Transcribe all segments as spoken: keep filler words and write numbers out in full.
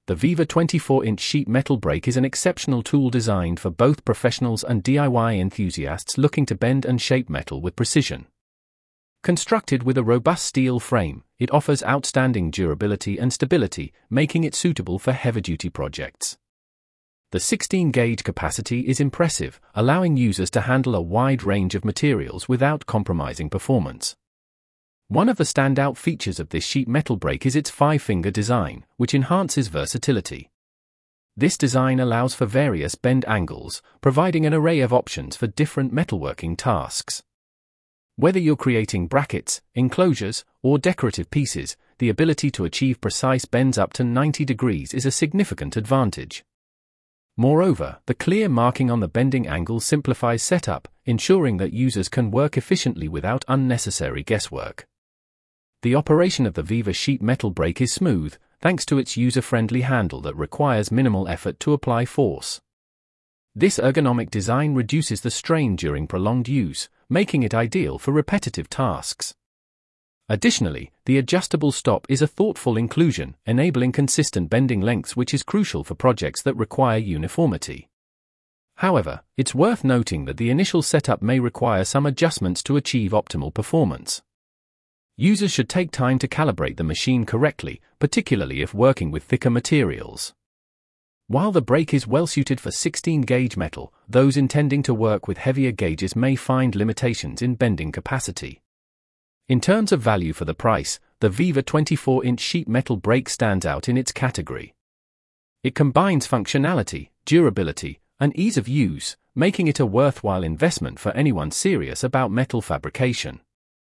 The Viva twenty-four inch sheet metal brake is an exceptional tool designed for both professionals and D I Y enthusiasts looking to bend and shape metal with precision. Constructed with a robust steel frame, it offers outstanding durability and stability, making it suitable for heavy-duty projects. The sixteen gauge capacity is impressive, allowing users to handle a wide range of materials without compromising performance. One of the standout features of this sheet metal brake is its five-finger design, which enhances versatility. This design allows for various bend angles, providing an array of options for different metalworking tasks. Whether you're creating brackets, enclosures, or decorative pieces, the ability to achieve precise bends up to ninety degrees is a significant advantage. Moreover, the clear marking on the bending angle simplifies setup, ensuring that users can work efficiently without unnecessary guesswork. The operation of the Viva sheet metal brake is smooth, thanks to its user-friendly handle that requires minimal effort to apply force. This ergonomic design reduces the strain during prolonged use, making it ideal for repetitive tasks. Additionally, the adjustable stop is a thoughtful inclusion, enabling consistent bending lengths, which is crucial for projects that require uniformity. However, it's worth noting that the initial setup may require some adjustments to achieve optimal performance. Users should take time to calibrate the machine correctly, particularly if working with thicker materials. While the brake is well suited for sixteen gauge metal, those intending to work with heavier gauges may find limitations in bending capacity. In terms of value for the price, the Viva twenty-four inch sheet metal brake stands out in its category. It combines functionality, durability, and ease of use, making it a worthwhile investment for anyone serious about metal fabrication.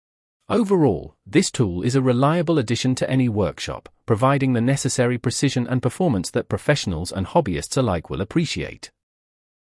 Overall, this tool is a reliable addition to any workshop, providing the necessary precision and performance that professionals and hobbyists alike will appreciate.